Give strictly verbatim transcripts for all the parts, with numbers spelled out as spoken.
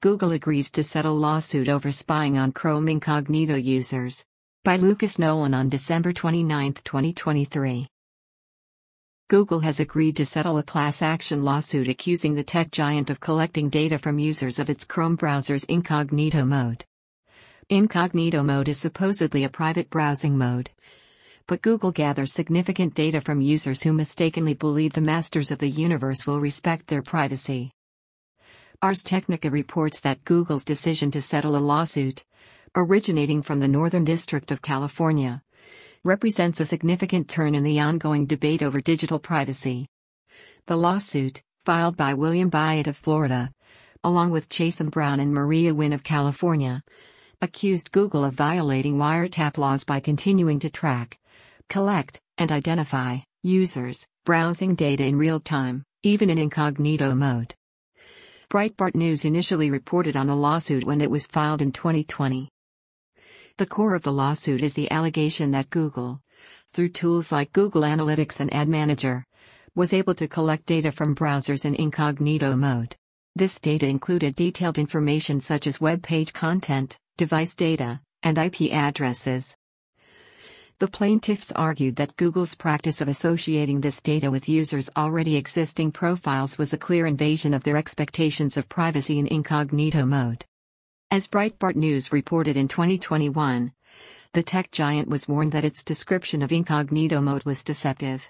Google agrees to settle lawsuit over spying on Chrome Incognito users. By Lucas Nolan on December twenty-ninth, twenty twenty-three. Google has agreed to settle a class action lawsuit accusing the tech giant of collecting data from users of its Chrome browser's incognito mode. Incognito mode is supposedly a private browsing mode, but Google gathers significant data from users who mistakenly believe the masters of the universe will respect their privacy. Ars Technica reports that Google's decision to settle a lawsuit, originating from the Northern District of California, represents a significant turn in the ongoing debate over digital privacy. The lawsuit, filed by William Byatt of Florida, along with Chasen Brown and Maria Wynn of California, accused Google of violating wiretap laws by continuing to track, collect, and identify users' browsing data in real time, even in incognito mode. Breitbart News initially reported on the lawsuit when it was filed in twenty twenty. The core of the lawsuit is the allegation that Google, through tools like Google Analytics and Ad Manager, was able to collect data from browsers in incognito mode. This data included detailed information such as web page content, device data, and I P addresses. The plaintiffs argued that Google's practice of associating this data with users' already existing profiles was a clear invasion of their expectations of privacy in incognito mode. As Breitbart News reported in twenty twenty-one, the tech giant was warned that its description of incognito mode was deceptive.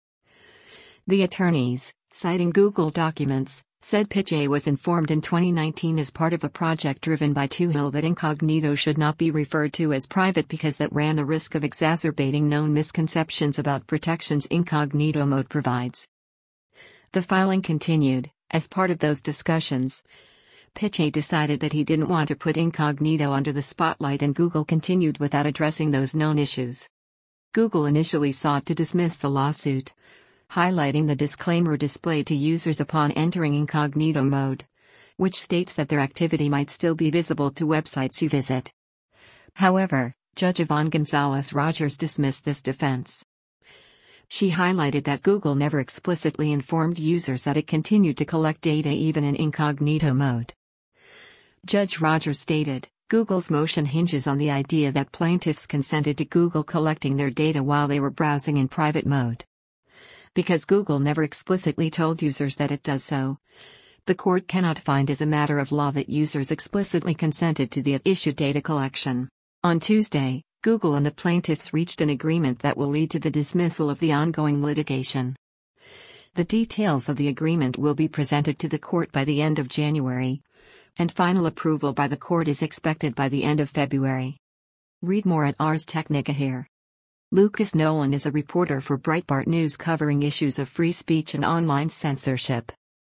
The attorneys, citing Google documents, said P J was informed in twenty nineteen as part of a project driven by Toohill that incognito should not be referred to as private because that ran the risk of exacerbating known misconceptions about protections incognito mode provides. The filing continued. As part of those discussions, P J decided that he didn't want to put incognito under the spotlight, and Google continued without addressing those known issues. Google initially sought to dismiss the lawsuit, highlighting the disclaimer displayed to users upon entering incognito mode, which states that their activity might still be visible to websites you visit. However, Judge Yvonne Gonzalez-Rogers dismissed this defense. She highlighted that Google never explicitly informed users that it continued to collect data even in incognito mode. Judge Rogers stated, Google's motion hinges on the idea that plaintiffs consented to Google collecting their data while they were browsing in private mode. Because Google never explicitly told users that it does so, the court cannot find as a matter of law that users explicitly consented to the issued data collection. On Tuesday, Google and the plaintiffs reached an agreement that will lead to the dismissal of the ongoing litigation. The details of the agreement will be presented to the court by the end of January, and final approval by the court is expected by the end of February. Read more at Ars Technica here. Lucas Nolan is a reporter for Breitbart News covering issues of free speech and online censorship.